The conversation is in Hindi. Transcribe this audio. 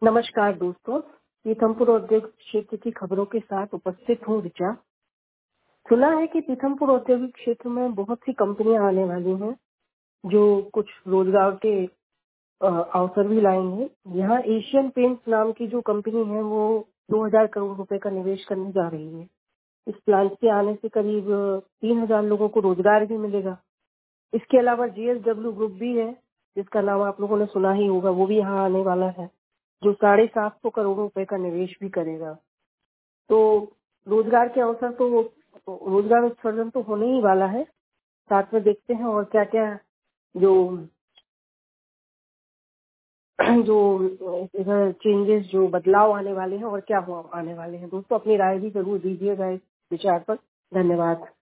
नमस्कार दोस्तों, पीथमपुर औद्योगिक क्षेत्र की खबरों के साथ उपस्थित हूँ ऋचा। सुना है कि पीथमपुर औद्योगिक क्षेत्र में बहुत सी कंपनियां आने वाली हैं जो कुछ रोजगार के अवसर भी लाएंगे। यहाँ एशियन पेंट्स नाम की जो कंपनी है वो 2000 करोड़ रुपए का निवेश करने जा रही है। इस प्लांट के आने से करीब 3000 लोगों को रोजगार भी मिलेगा। इसके अलावा JSW ग्रुप भी है जिसका नाम आप लोगों ने सुना ही होगा, वो भी यहाँ आने वाला है जो 750 करोड़ रुपए का निवेश भी करेगा। तो रोजगार के अवसर तो रोजगार उत्सर्जन तो होने ही वाला है। साथ में देखते हैं और क्या क्या जो जो इधर चेंजेस जो बदलाव आने वाले हैं और क्या आने वाले हैं। दोस्तों अपनी राय भी जरूर दीजिएगा इस विचार पर। धन्यवाद।